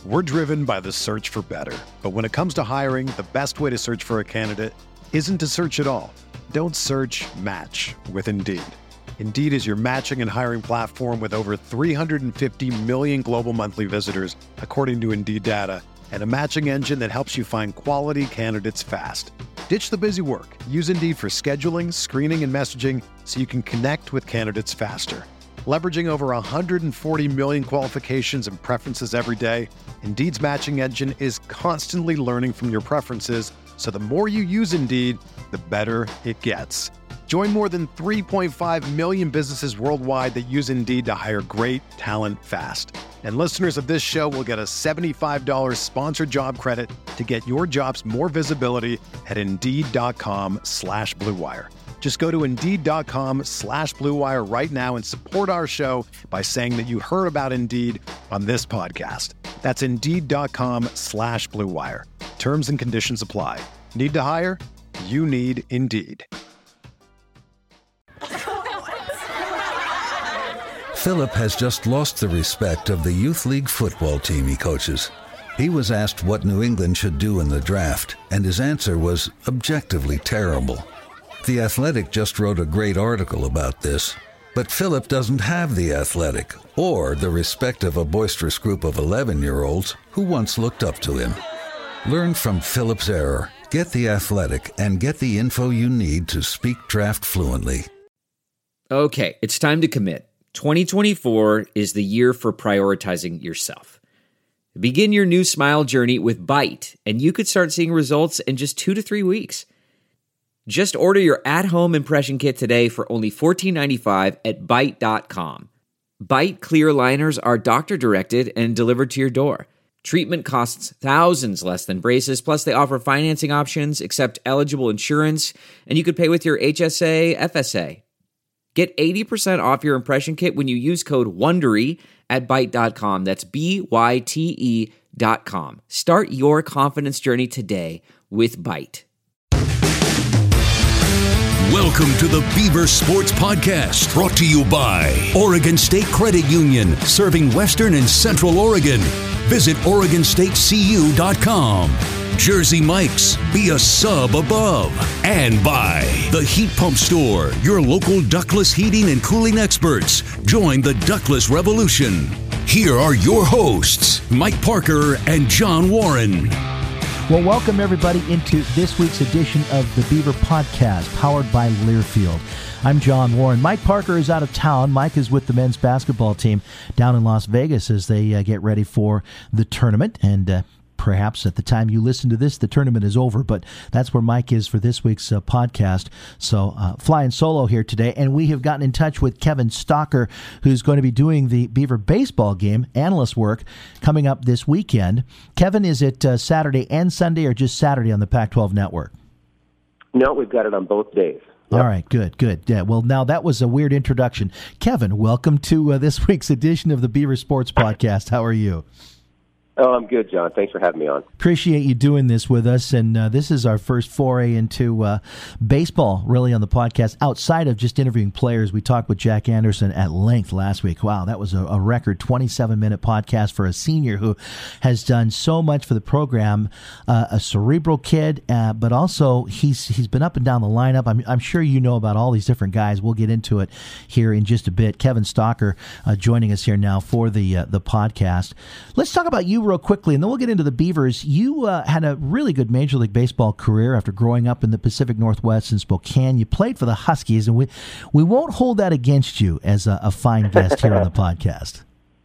We're driven by the search for better. But when it comes to hiring, the best way to search for a candidate isn't to search at all. Don't search, match with Indeed. Indeed is your matching and hiring platform with over 350 million global monthly visitors, according to Indeed data, and a matching engine that helps you find quality candidates fast. Ditch the busy work. Use Indeed for scheduling, screening, and messaging so you can connect with candidates faster. Leveraging over 140 million qualifications and preferences every day, Indeed's matching engine is constantly learning from your preferences, so the more you use Indeed, the better it gets. Join more than 3.5 million businesses worldwide that use Indeed to hire great talent fast. And listeners of this show will get a $75 sponsored job credit to get your jobs more visibility at Indeed.com/Blue Wire. Just go to Indeed.com/Blue Wire right now and support our show by saying that you heard about Indeed on this podcast. That's Indeed.com/Blue Wire. Terms and conditions apply. Need to hire? You need Indeed. Philip has just lost the respect of the youth league football team he coaches. He was asked what New England should do in the draft, and his answer was objectively terrible. The Athletic just wrote a great article about this, but Philip doesn't have the Athletic or the respect of a boisterous group of 11-year-olds who once looked up to him. Learn from Philip's error, get the Athletic, and get the info you need to speak draft fluently. Okay, it's time to commit. 2024 is the year for prioritizing yourself. Begin your new smile journey with Byte, and you could start seeing results in just 2 to 3 weeks. Just order your at-home impression kit today for only $14.95 at Byte.com. Byte clear liners are doctor-directed and delivered to your door. Treatment costs thousands less than braces, plus they offer financing options, accept eligible insurance, and you could pay with your HSA, FSA. Get 80% off your impression kit when you use code WONDERY at Byte.com. That's BYTE.com. Start your confidence journey today with Byte. Welcome to the Beaver Sports Podcast, brought to you by Oregon State Credit Union, serving Western and Central Oregon. Visit OregonStateCU.com. Jersey Mike's, be a sub above. And by the Heat Pump Store, your local ductless heating and cooling experts. Join the ductless revolution. Here are your hosts, Mike Parker and John Warren. Well, welcome everybody into this week's edition of the Beaver Podcast, powered by Learfield. I'm John Warren. Mike Parker is out of town. Mike is with the men's basketball team down in Las Vegas as they get ready for the tournament. And perhaps at the time you listen to this, the tournament is over, but that's where Mike is for this week's podcast. So flying solo here today, and we have gotten in touch with Kevin Stocker, who's going to be doing the Beaver baseball game, analyst work, coming up this weekend. Kevin, is it Saturday and Sunday, or just Saturday on the Pac-12 network? No, we've got it on both days. Yep. All right, good. Yeah, well, now that was a weird introduction. Kevin, welcome to this week's edition of the Beaver Sports Podcast. How are you? Oh, I'm good, John. Thanks for having me on. Appreciate you doing this with us, and this is our first foray into baseball, really, on the podcast, outside of just interviewing players. We talked with Jack Anderson at length last week. Wow, that was a record 27-minute podcast for a senior who has done so much for the program, a cerebral kid, but also he's been up and down the lineup. I'm sure you know about all these different guys. We'll get into it here in just a bit. Kevin Stocker joining us here now for the podcast. Let's talk about you real quickly, and then we'll get into the Beavers. You had a really good Major League Baseball career after growing up in the Pacific Northwest in Spokane. You played for the Huskies, and we won't hold that against you as a fine guest here on the podcast.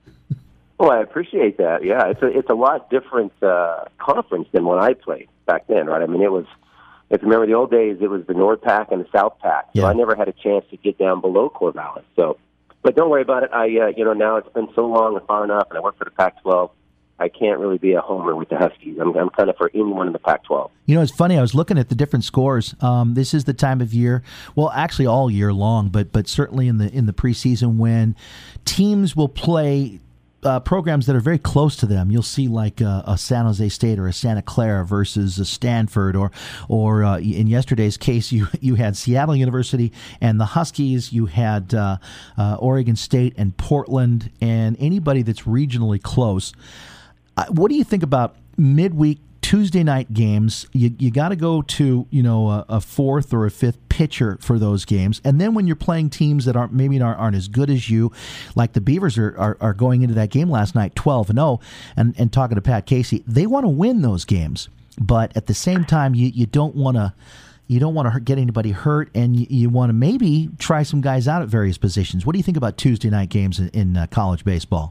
Well, I appreciate that. Yeah, it's a lot different conference than when I played back then, right? I mean, if you remember the old days, it was the North Pac and the South Pac. So yeah. I never had a chance to get down below Corvallis. So, but don't worry about it. Now it's been so long and far enough, and I work for the Pac-12. I can't really be a homer with the Huskies. I'm kind of for anyone in the Pac-12. You know, it's funny. I was looking at the different scores. This is the time of year, well, actually all year long, but certainly in the preseason when teams will play programs that are very close to them. You'll see like a San Jose State or a Santa Clara versus a Stanford, or in yesterday's case, you had Seattle University and the Huskies. You had Oregon State and Portland, and anybody that's regionally close. What do you think about midweek Tuesday night games? You got to go to a fourth or a fifth pitcher for those games, and then when you're playing teams that aren't as good as you, like the Beavers are going into that game last night 12-0, and talking to Pat Casey, they want to win those games, but at the same time you don't want to. You don't want to get anybody hurt, and you want to maybe try some guys out at various positions. What do you think about Tuesday night games in college baseball?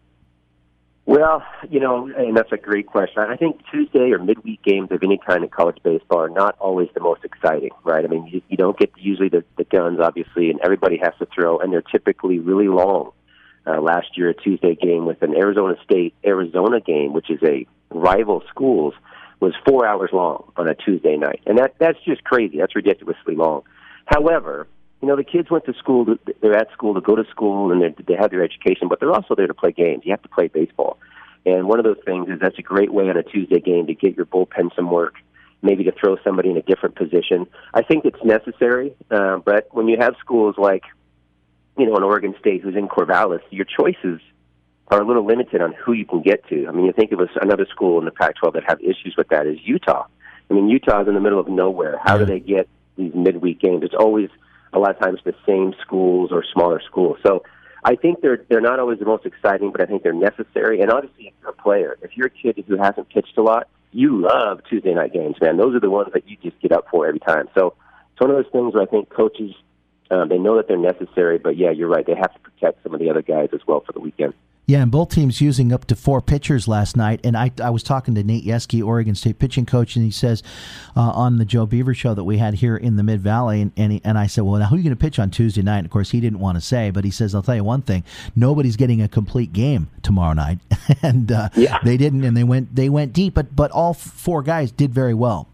Well, and that's a great question. I think Tuesday or midweek games of any kind in college baseball are not always the most exciting, right? I mean, you don't get usually the guns, obviously, and everybody has to throw, and they're typically really long. Last year, a Tuesday game with an Arizona State-Arizona game, which is a rival schools, was 4 hours long on a Tuesday night. And that's just crazy. That's ridiculously long. However, the kids went to school, they're at school to go to school, and they have their education, but they're also there to play games. You have to play baseball. And one of those things is that's a great way on a Tuesday game to get your bullpen some work, maybe to throw somebody in a different position. I think it's necessary, but when you have schools like, an Oregon State who's in Corvallis, your choices are a little limited on who you can get to. I mean, you think of another school in the Pac-12 that have issues with that is Utah. I mean, Utah's in the middle of nowhere. How do they get these midweek games? It's always a lot of times the same schools or smaller schools. So I think they're not always the most exciting, but I think they're necessary. And obviously, if you're a player, if you're a kid who hasn't pitched a lot, you love Tuesday night games, man. Those are the ones that you just get up for every time. So it's one of those things where I think coaches, they know that they're necessary, but yeah, you're right. They have to protect some of the other guys as well for the weekend. Yeah, and both teams using up to 4 pitchers last night. And I was talking to Nate Yeske, Oregon State pitching coach, and he says on the Joe Beaver show that we had here in the Mid-Valley, and I said, well, now who are you going to pitch on Tuesday night? And of course, he didn't want to say, but he says, I'll tell you one thing, nobody's getting a complete game tomorrow night. And they didn't, and they went deep, but all 4 guys did very well.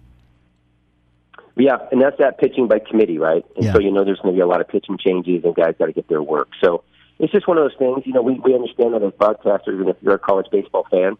Yeah, and that's that pitching by committee, right? And so there's going to be a lot of pitching changes, and guys got to get their work. So it's just one of those things, we understand that as broadcasters, and if you're a college baseball fan,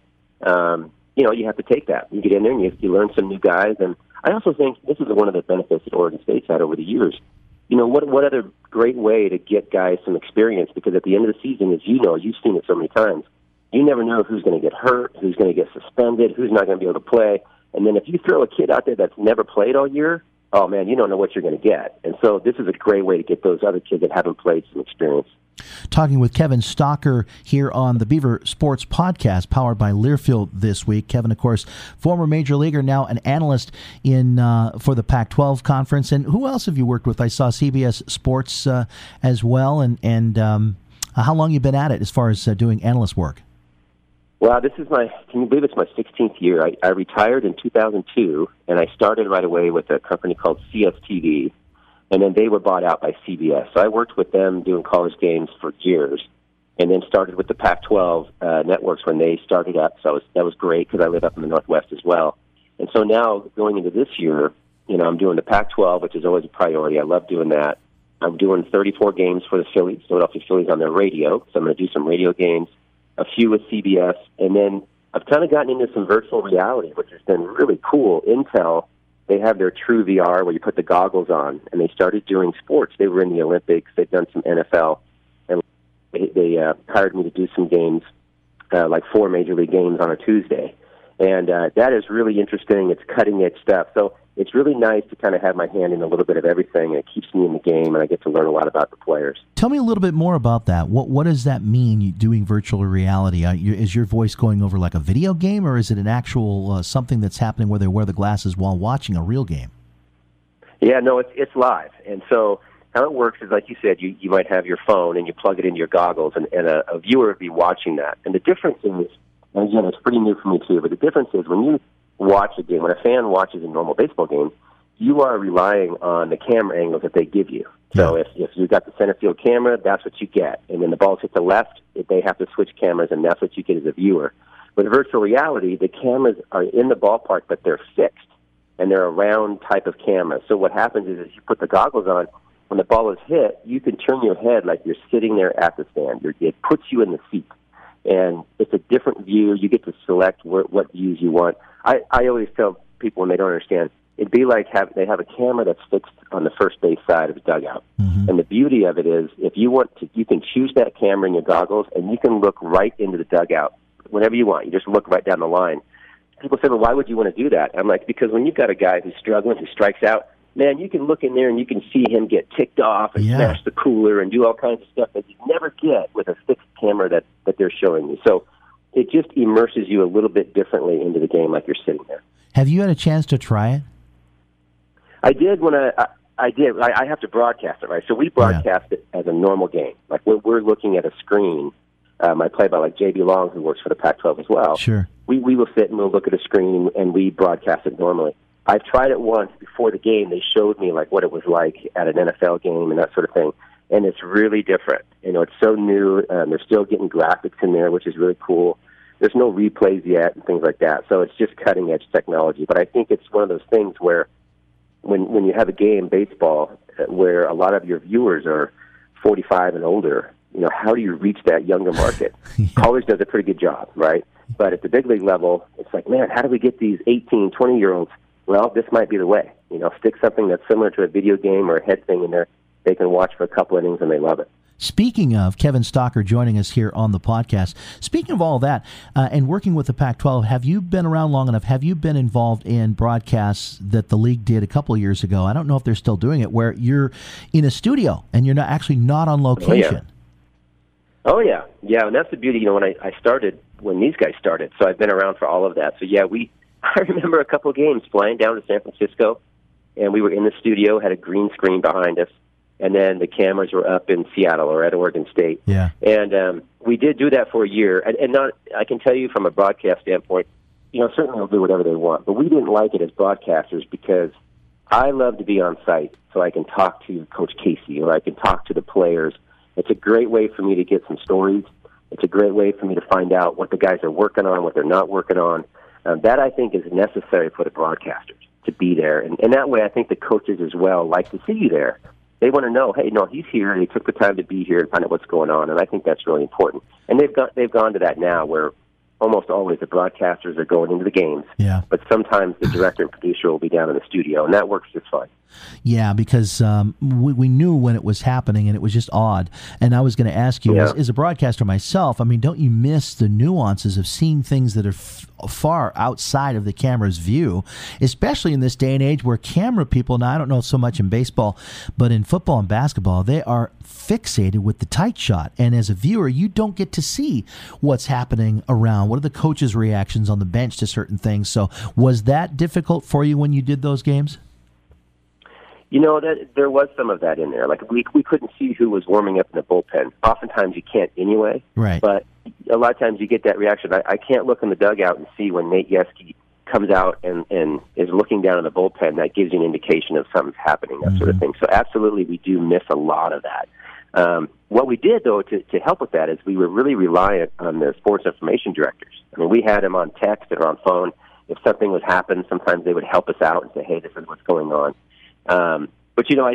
you have to take that. You get in there and you learn some new guys. And I also think this is one of the benefits that Oregon State's had over the years. What other great way to get guys some experience? Because at the end of the season, as you've seen it so many times, you never know who's going to get hurt, who's going to get suspended, who's not going to be able to play. And then if you throw a kid out there that's never played all year, oh, man, you don't know what you're going to get. And so this is a great way to get those other kids that haven't played some experience. Talking with Kevin Stocker here on the Beaver Sports Podcast, powered by Learfield this week. Kevin, of course, former major leaguer, now an analyst for the Pac-12 conference. And who else have you worked with? I saw CBS Sports as well. And how long you been at it as far as doing analyst work? Well, can you believe it's my 16th year? I retired in 2002, and I started right away with a company called CSTV. And then they were bought out by CBS. So I worked with them doing college games for years, and then started with the Pac-12 networks when they started up. So that was great because I live up in the Northwest as well. And so now going into this year, I'm doing the Pac-12, which is always a priority. I love doing that. I'm doing 34 games for the Phillies, Philadelphia Phillies on their radio. So I'm going to do some radio games, a few with CBS, and then I've kind of gotten into some virtual reality, which has been really cool. Intel, they have their True VR where you put the goggles on, and they started doing sports. They were in the Olympics. They've done some NFL, and they hired me to do some games, like 4 Major League games on a Tuesday. And that is really interesting. It's cutting-edge stuff. So it's really nice to kind of have my hand in a little bit of everything, and it keeps me in the game, and I get to learn a lot about the players. Tell me a little bit more about that. What does that mean, doing virtual reality? Is your voice going over like a video game, or is it an actual something that's happening where they wear the glasses while watching a real game? Yeah, no, it's live. And so how it works is, like you said, you might have your phone, and you plug it into your goggles, and a viewer would be watching that. And the difference is, and again, it's pretty new for me too, but the difference is when you watch a game, when a fan watches a normal baseball game, you are relying on the camera angles that they give you. So if you've got the center field camera, that's what you get. And when the balls hit the left, they have to switch cameras, and that's what you get as a viewer. With virtual reality, the cameras are in the ballpark, but they're fixed, and they're a round type of camera. So what happens is you put the goggles on, when the ball is hit, you can turn your head like you're sitting there at the stand. It puts you in the seat. And it's a different view. You get to select what views you want. I always tell people when they don't understand, it'd be like they have a camera that's fixed on the first base side of the dugout. Mm-hmm. And the beauty of it is, if you want to, you can choose that camera in your goggles, and you can look right into the dugout whenever you want. You just look right down the line. People say, well, why would you want to do that? I'm like, because when you've got a guy who's struggling, who strikes out, man, you can look in there and you can see him get ticked off and smash the cooler and do all kinds of stuff that you never get with a fixed camera that they're showing you. So it just immerses you a little bit differently into the game, like you're sitting there. Have you had a chance to try it? I did when I did. I have to broadcast it, right? So we broadcast it as a normal game. Like we're looking at a screen. My play-by, like J.B. Long, who works for the Pac-12 as well. Sure. We will sit and we'll look at a screen and we broadcast it normally. I've tried it once before the game. They showed me like what it was like at an NFL game and that sort of thing, and it's really different. You know, it's so new. They're still getting graphics in there, which is really cool. There's no replays yet and things like that, so it's just cutting-edge technology. But I think it's one of those things where when you have a game, baseball, where a lot of your viewers are 45 and older, you know, how do you reach that younger market? College does a pretty good job, right? But at the big league level, it's like, man, how do we get these 18, 20-year-olds? Well, this might be the way. You know, stick something that's similar to a video game or a head thing in there. They can watch for a couple innings and they love it. Speaking of Kevin Stocker joining us here on the podcast, speaking of all that and working with the Pac-12, have you been around long enough? Have you been involved in broadcasts that the league did a couple of years ago? I don't know if they're still doing it, where you're in a studio and you're not on location. Oh, yeah. Yeah, and that's the beauty. You know, when I started, when these guys started, so I've been around for all of that. So, yeah, I remember a couple of games flying down to San Francisco, and we were in the studio, had a green screen behind us, and then the cameras were up in Seattle or at Oregon State. Yeah. And we did do that for a year. And not, I can tell you from a broadcast standpoint, you know, certainly they'll do whatever they want, but we didn't like it as broadcasters because I love to be on site so I can talk to Coach Casey or I can talk to the players. It's a great way for me to get some stories. It's a great way for me to find out what the guys are working on, what they're not working on. That, I think, is necessary for the broadcasters to be there. And that way, I think the coaches as well like to see you there. They want to know, hey, no, he's here, and he took the time to be here and find out what's going on, and I think that's really important. And they've gone to that now where almost always the broadcasters are going into the games, but sometimes the director and producer will be down in the studio, and that works just fine. Yeah, because we knew when it was happening, and it was just odd. And I was going to ask you, as a broadcaster myself, I mean, don't you miss the nuances of seeing things that are far outside of the camera's view, especially in this day and age where camera people, now I don't know so much in baseball, but in football and basketball, they are fixated with the tight shot. And as a viewer, you don't get to see what's happening around. What are the coaches' reactions on the bench to certain things? So was that difficult for you when you did those games? You know, that there was some of that in there. Like, we couldn't see who was warming up in the bullpen. Oftentimes you can't anyway. Right. But a lot of times you get that reaction. I can't look in the dugout and see when Nate Yeskie comes out and is looking down in the bullpen. That gives you an indication of something's happening, that sort of thing. So absolutely we do miss a lot of that. What we did, though, to help with that is we were really reliant on the sports information directors. I mean, we had them on text or on phone. If something was happening, sometimes they would help us out and say, hey, this is what's going on. But, you know,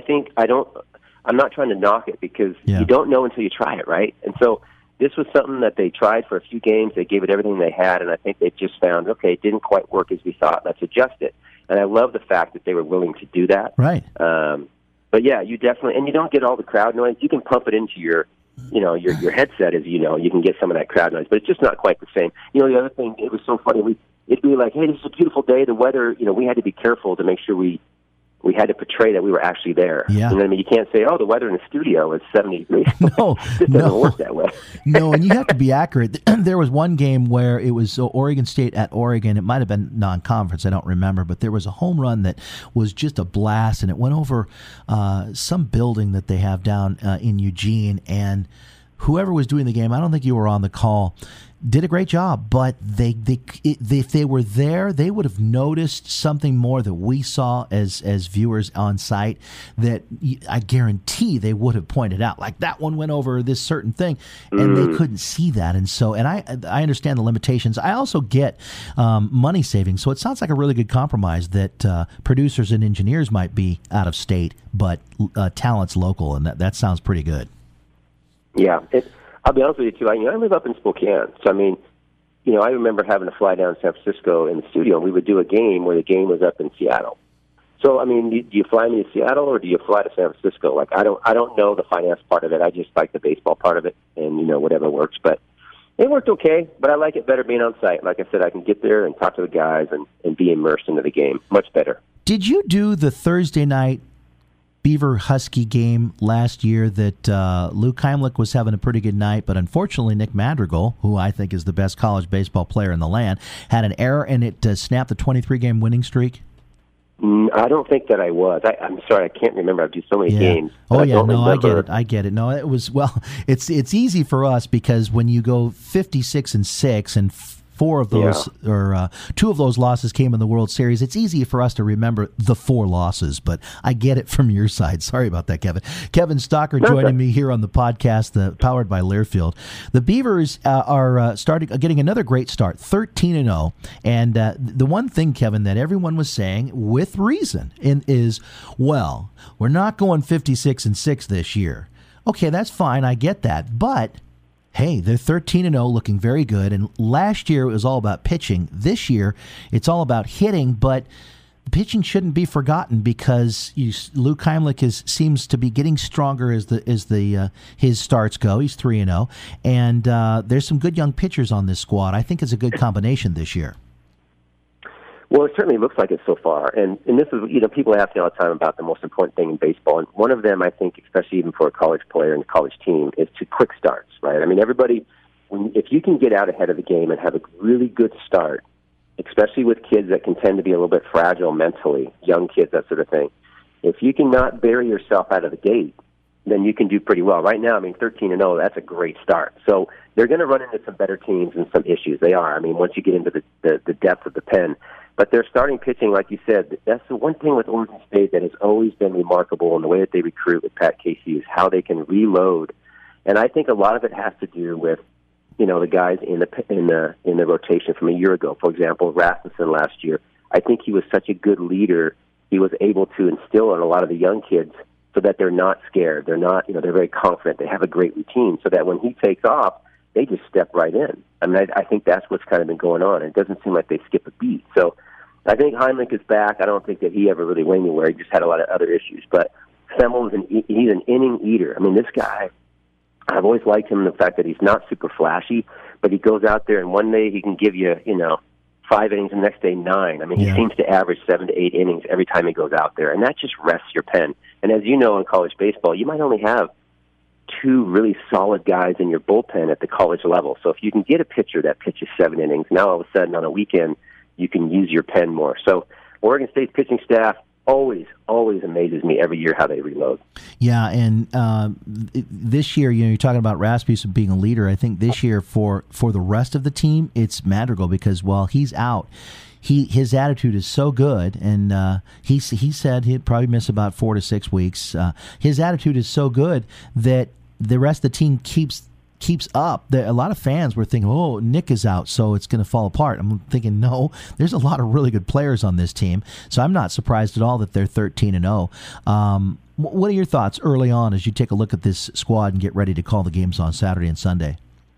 I'm not trying to knock it because you don't know until you try it, right? And so this was something that they tried for a few games. They gave it everything they had, and I think they just found, okay, it didn't quite work as we thought. Let's adjust it. And I love the fact that they were willing to do that. Right. But, yeah, you definitely – and you don't get all the crowd noise. You can pump it into your headset, as you know. You can get some of that crowd noise, but it's just not quite the same. You know, the other thing, it was so funny. It'd be like, hey, this is a beautiful day. The weather, you know, we had to be careful to make sure we had to portray that we were actually there. Yeah. And I mean, you can't say, oh, the weather in the studio is 70 degrees. No, it doesn't work that way. No, and you have to be accurate. There was one game where it was Oregon State at Oregon. It might have been non-conference. I don't remember. But there was a home run that was just a blast, and it went over some building that they have down in Eugene. And whoever was doing the game, I don't think you were on the call, did a great job, but if they were there, they would have noticed something more that we saw as viewers on site that I guarantee they would have pointed out. Like, that one went over this certain thing, and they couldn't see that. And so, and I understand the limitations. I also get money saving. So it sounds like a really good compromise that producers and engineers might be out of state, but talent's local, and that sounds pretty good. Yeah. I'll be honest with you, too. I live up in Spokane. So, I mean, you know, I remember having to fly down to San Francisco in the studio, and we would do a game where the game was up in Seattle. So, I mean, do you fly me to Seattle or do you fly to San Francisco? Like, I don't know the finance part of it. I just like the baseball part of it and, you know, whatever works. But It worked okay, but I like it better being on site. Like I said, I can get there and talk to the guys and be immersed into the game. Much better. Did you do the Thursday night Beaver Husky game last year that Luke Heimlich was having a pretty good night, but unfortunately Nick Madrigal, who I think is the best college baseball player in the land, had an error and it snapped the 23-game winning streak? I don't think that I was. I'm sorry, I can't remember. I do so many games. Oh, yeah, no, I get it. No, it was, well, it's easy for us because when you go 56-6 and four of those, or two of those losses came in the World Series. It's easy for us to remember the four losses, but I get it from your side. Sorry about that, Kevin. Kevin Stocker joining me here on the podcast, powered by Learfield. The Beavers are getting another great start, 13-0. And the one thing, Kevin, that everyone was saying with reason is, well, we're not going 56-6 this year. Okay, that's fine. I get that, but hey, they're 13-0, looking very good. And last year it was all about pitching. This year it's all about hitting, but pitching shouldn't be forgotten because Luke Heimlich seems to be getting stronger as his starts go. He's 3-0, and there's some good young pitchers on this squad. I think it's a good combination this year. Well, it certainly looks like it so far. And this is, people ask me all the time about the most important thing in baseball. And one of them, I think, especially even for a college player and a college team, is to quick starts, right? I mean, everybody, if you can get out ahead of the game and have a really good start, especially with kids that can tend to be a little bit fragile mentally, young kids, that sort of thing, if you can not bury yourself out of the gate, then you can do pretty well. Right now, 13-0, that's a great start. So they're going to run into some better teams and some issues. They are. Once you get into the depth of the pen. But their starting pitching, like you said, that's the one thing with Oregon State that has always been remarkable in the way that they recruit with Pat Casey is how they can reload. And I think a lot of it has to do with, the guys in the rotation from a year ago. For example, Rasmussen last year. I think he was such a good leader. He was able to instill in a lot of the young kids so that they're not scared. They're not, they're very confident. They have a great routine so that when he takes off, they just step right in. I think that's what's kind of been going on. It doesn't seem like they skip a beat. So I think Heimlich is back. I don't think that he ever really went anywhere. He just had a lot of other issues. But Semmel, he's an inning eater. This guy, I've always liked him in the fact that he's not super flashy, but he goes out there and one day he can give you, 5 innings and the next day 9. He seems to average 7 to 8 innings every time he goes out there, and that just rests your pen. And as you know, in college baseball, you might only have 2 really solid guys in your bullpen at the college level. So if you can get a pitcher that pitches 7 innings, now all of a sudden on a weekend you can use your pen more. So Oregon State's pitching staff always amazes me every year how they reload. Yeah, and this year, you're talking about Rasmussen being a leader. I think this year for the rest of the team, it's Madrigal because while he's out, his attitude is so good, and he said he'd probably miss about 4 to 6 weeks. His attitude is so good that the rest of the team keeps up. A lot of fans were thinking, oh, Nick is out, so it's going to fall apart. I'm thinking, no, there's a lot of really good players on this team, so I'm not surprised at all that they're 13-0. What are your thoughts early on as you take a look at this squad and get ready to call the games on Saturday and Sunday?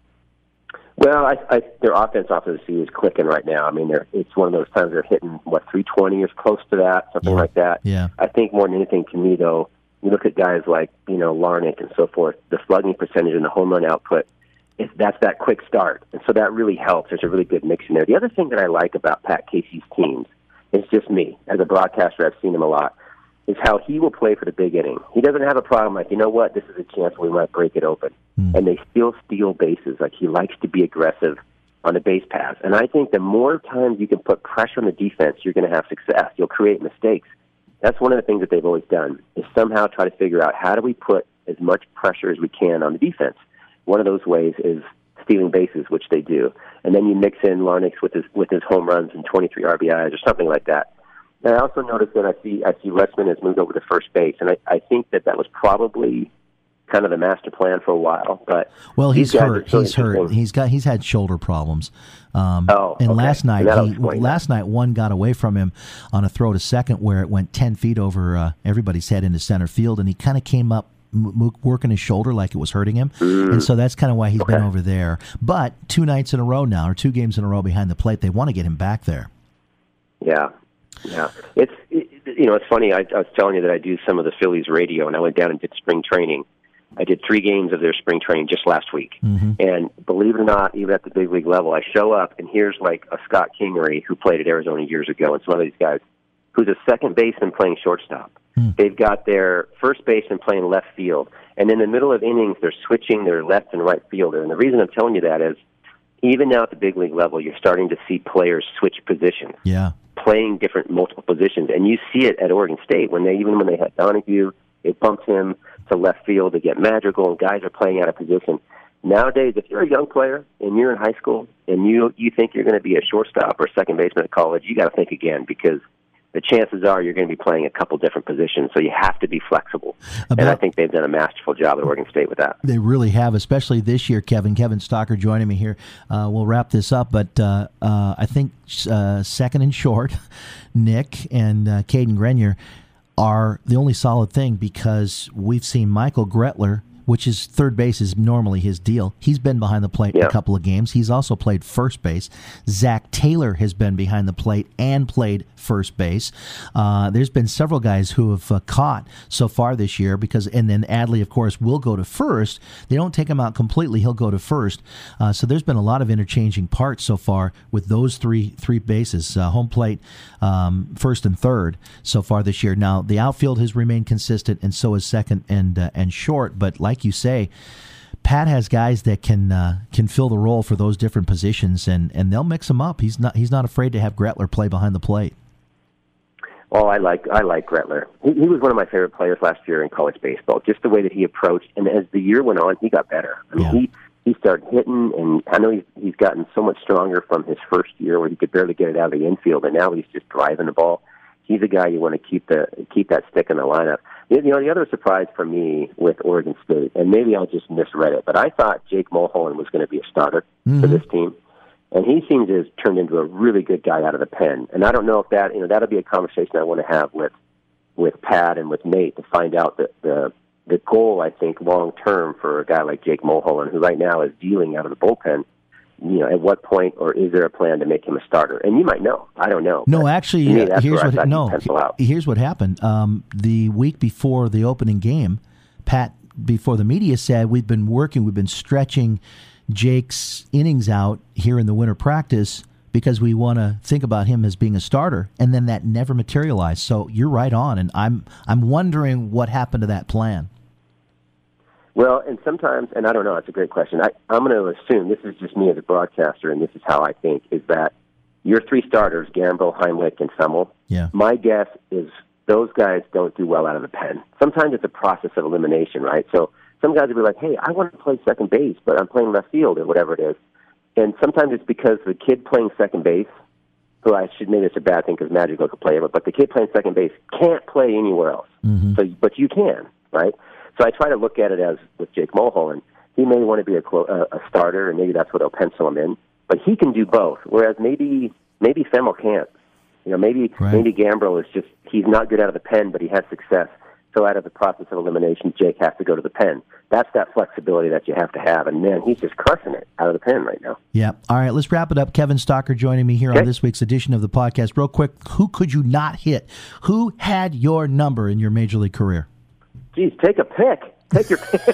Well, their offense off of the sea is clicking right now. It's one of those times they're hitting, 320 or close to that, something like that. Yeah. I think more than anything to me, though, you look at guys like, Larnick and so forth, the slugging percentage and the home run output, that's that quick start. And so that really helps. There's a really good mix in there. The other thing that I like about Pat Casey's teams, it's just me. As a broadcaster, I've seen him a lot, is how he will play for the big inning. He doesn't have a problem like, this is a chance we might break it open. And they still steal bases. Like, he likes to be aggressive on the base pass. And I think the more times you can put pressure on the defense, you're going to have success. You'll create mistakes. That's one of the things that they've always done, is somehow try to figure out how do we put as much pressure as we can on the defense. One of those ways is stealing bases, which they do. And then you mix in Larnix with his home runs and 23 RBIs or something like that. And I also noticed that I see Retsman has moved over to first base, and I think that was probably kind of the master plan for a while. But he's hurt. He's had shoulder problems. Last night one got away from him on a throw to second where it went 10 feet over everybody's head into center field, and he kind of came up working his shoulder like it was hurting him. And so that's kind of why he's been over there. But 2 nights in a row now, or 2 games in a row behind the plate, they want to get him back there. Yeah. It's funny. I was telling you that I do some of the Phillies radio, and I went down and did spring training. I did 3 games of their spring training just last week. And believe it or not, even at the big league level, I show up, and here's like a Scott Kingery who played at Arizona years ago, and some of these guys who's a second baseman playing shortstop. They've got their first baseman playing left field. And in the middle of innings, they're switching their left and right fielder. And the reason I'm telling you that is even now at the big league level, you're starting to see players switch positions, playing different multiple positions. And you see it at Oregon State when they had Donahue, they bumped him to left field to get Madrigal, and guys are playing out of position. Nowadays, if you're a young player and you're in high school and you think you're going to be a shortstop or second baseman at college, you got to think again, because the chances are you're going to be playing a couple different positions, so you have to be flexible. And I think they've done a masterful job at Oregon State with that. They really have, especially this year, Kevin. Kevin Stocker joining me here. We'll wrap this up, but I think second and short, Nick and Caden Grenier are the only solid thing, because we've seen Michael Gretler, which is third base is normally his deal. He's been behind the plate a couple of games. He's also played first base. Zach Taylor has been behind the plate and played first base. There's been several guys who have caught so far this year, and then Adley, of course, will go to first. They don't take him out completely. He'll go to first. So there's been a lot of interchanging parts so far with those three bases, home plate, first and third so far this year. Now, the outfield has remained consistent, and so is second and short, but like you say, Pat has guys that can fill the role for those different positions, and they'll mix them up. He's not afraid to have Gretler play behind the plate. Well, I like Gretler. He was one of my favorite players last year in college baseball. Just the way that he approached, and as the year went on, he got better. I mean, he started hitting, and I know he's gotten so much stronger from his first year where he could barely get it out of the infield, and now he's just driving the ball. He's a guy you want to keep that stick in the lineup. You know, the other surprise for me with Oregon State, and maybe I'll just misread it, but I thought Jake Mulholland was going to be a starter for this team, and he seems to have turned into a really good guy out of the pen. And I don't know if that'll be a conversation I want to have with Pat and with Nate to find out the goal, I think, long term for a guy like Jake Mulholland, who right now is dealing out of the bullpen. You know, at what point, or is there a plan to make him a starter? And you might know. I don't know. No, actually, here's what happened. The week before the opening game, Pat, before the media, said we've been stretching Jake's innings out here in the winter practice because we want to think about him as being a starter, and then that never materialized. So you're right on, and I'm wondering what happened to that plan. Well, and sometimes, and I don't know, it's a great question. I'm going to assume, this is just me as a broadcaster, and this is how I think, is that your 3 starters, Gambrill, Heimlich, and Semmel, my guess is those guys don't do well out of the pen. Sometimes it's a process of elimination, right? So some guys will be like, hey, I want to play second base, but I'm playing left field or whatever it is. And sometimes it's because the kid playing second base, who maybe it's a bad thing because Madrigal could play it, but the kid playing second base can't play anywhere else. But you can, right? So I try to look at it as with Jake Mulholland. He may want to be a starter, and maybe that's what I'll pencil him in. But he can do both, whereas maybe Semmel can't. You know, maybe Gambrill is just, he's not good out of the pen, but he has success. So out of the process of elimination, Jake has to go to the pen. That's that flexibility that you have to have. And, man, he's just crushing it out of the pen right now. Yeah. All right, let's wrap it up. Kevin Stocker joining me here on this week's edition of the podcast. Real quick, who could you not hit? Who had your number in your Major League career? Geez, take a pick. Take your pick.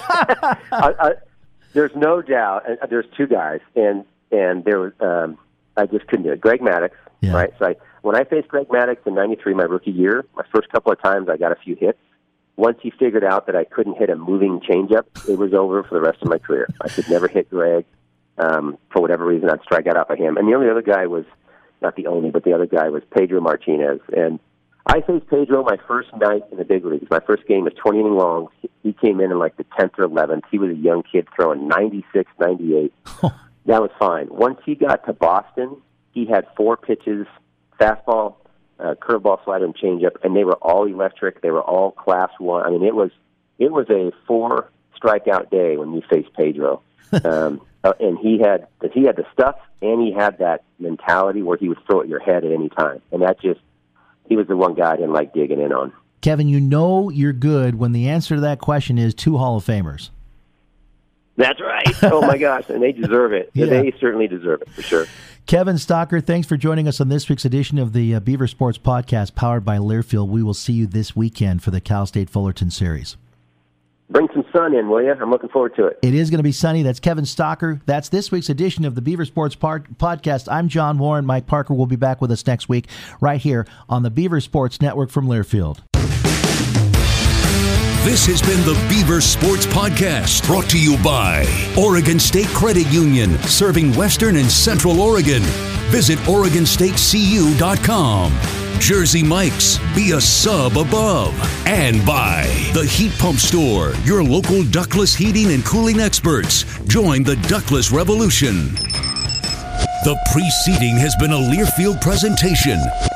There's no doubt. There's 2 guys, and there was I just couldn't do it. Greg Maddux, right? So when I faced Greg Maddux in '93, my rookie year, my first couple of times I got a few hits. Once he figured out that I couldn't hit a moving changeup, it was over for the rest of my career. I could never hit Greg. For whatever reason, I'd strike out off of him. And the only other guy was, not the only, but the other guy was Pedro Martinez. And I faced Pedro my first night in the big leagues. My first game was 20 inning long. He came in like the 10th or 11th. He was a young kid throwing 96, 98. That was fine. Once he got to Boston, he had 4 pitches, fastball, curveball, slider, and changeup, and they were all electric. They were all Class 1. I mean, it was a 4 strikeout day when you faced Pedro. And he had the stuff, and he had that mentality where he would throw at your head at any time. And that just, he was the one guy I didn't like digging in on. Kevin, you know you're good when the answer to that question is 2 Hall of Famers. That's right. Oh, my gosh. And they deserve it. Yeah. They certainly deserve it, for sure. Kevin Stocker, thanks for joining us on this week's edition of the Beaver Sports Podcast powered by Learfield. We will see you this weekend for the Cal State Fullerton Series. Bring some sun in, will you? I'm looking forward to it. It is going to be sunny. That's Kevin Stocker. That's this week's edition of the Beaver Sports Podcast. I'm John Warren. Mike Parker will be back with us next week right here on the Beaver Sports Network from Learfield. This has been the Beaver Sports Podcast, brought to you by Oregon State Credit Union, serving Western and Central Oregon. Visit OregonStateCU.com. Jersey Mike's, be a sub above. And by the Heat Pump Store, your local ductless heating and cooling experts. Join the ductless revolution. The preceding has been a Learfield presentation.